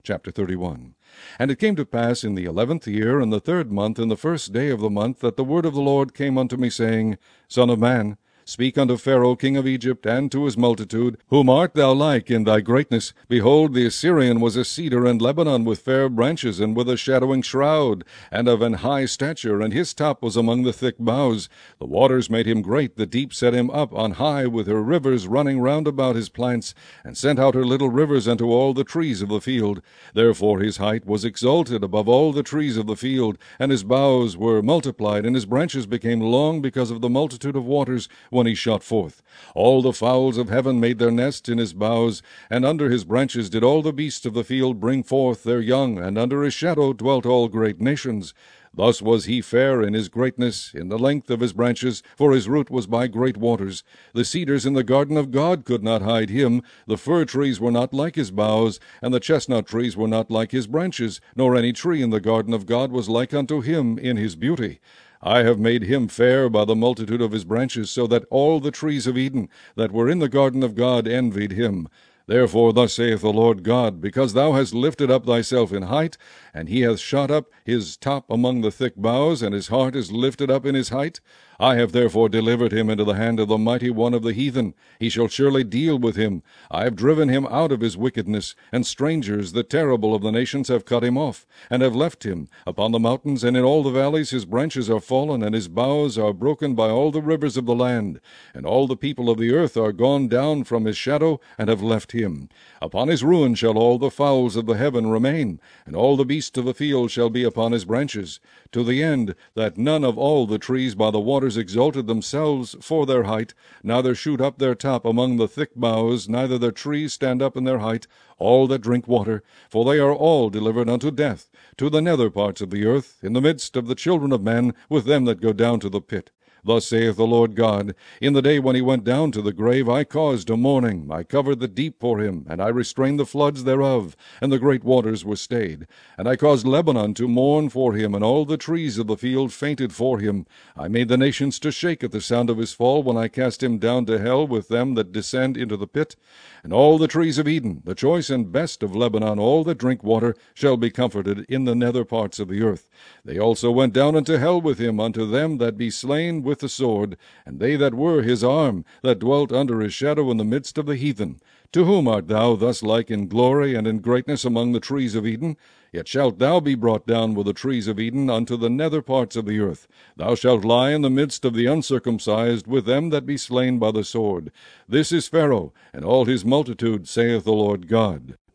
Chapter 31. And it came to pass in the 11th year, in the 3rd month, in the 1st day of the month, that the word of the Lord came unto me, saying, Son of man, speak unto Pharaoh king of Egypt, and to his multitude, Whom art thou like in thy greatness? Behold, the Assyrian was a cedar in Lebanon, with fair branches, and with a shadowing shroud, and of an high stature, and his top was among the thick boughs. The waters made him great, the deep set him up on high, with her rivers running round about his plants, and sent out her little rivers unto all the trees of the field. Therefore his height was exalted above all the trees of the field, and his boughs were multiplied, and his branches became long because of the multitude of waters, when he shot forth. All the fowls of heaven made their nests in his boughs, and under his branches did all the beasts of the field bring forth their young, and under his shadow dwelt all great nations. Thus was he fair in his greatness, in the length of his branches, for his root was by great waters. The cedars in the garden of God could not hide him. The fir trees were not like his boughs, and the chestnut trees were not like his branches, nor any tree in the garden of God was like unto him in his beauty. I have made him fair by the multitude of his branches, so that all the trees of Eden that were in the garden of God envied him. Therefore thus saith the Lord God, Because thou hast lifted up thyself in height, and he hath shot up his top among the thick boughs, and his heart is lifted up in his height, I have therefore delivered him into the hand of the mighty one of the heathen. He shall surely deal with him. I have driven him out of his wickedness, and strangers, the terrible of the nations, have cut him off, and have left him. Upon the mountains and in all the valleys his branches are fallen, and his boughs are broken by all the rivers of the land. And all the people of the earth are gone down from his shadow, and have left him. Upon his ruin shall all the fowls of the heaven remain, and all the beasts of the field shall be upon his branches, to the end that none of all the trees by the waters exalted themselves for their height, neither shoot up their top among the thick boughs, neither their trees stand up in their height, all that drink water, for they are all delivered unto death, to the nether parts of the earth, in the midst of the children of men, with them that go down to the pit. Thus saith the Lord God, In the day when he went down to the grave, I caused a mourning. I covered the deep for him, and I restrained the floods thereof, and the great waters were stayed. And I caused Lebanon to mourn for him, and all the trees of the field fainted for him. I made the nations to shake at the sound of his fall, when I cast him down to hell with them that descend into the pit. And all the trees of Eden, the choice and best of Lebanon, all that drink water, shall be comforted in the nether parts of the earth. They also went down into hell with him, unto them that be slain with the sword, and they that were his arm, that dwelt under his shadow in the midst of the heathen. To whom art thou thus like in glory and in greatness among the trees of Eden? Yet shalt thou be brought down with the trees of Eden unto the nether parts of the earth. Thou shalt lie in the midst of the uncircumcised, with them that be slain by the sword. This is Pharaoh, and all his multitude, saith the Lord God.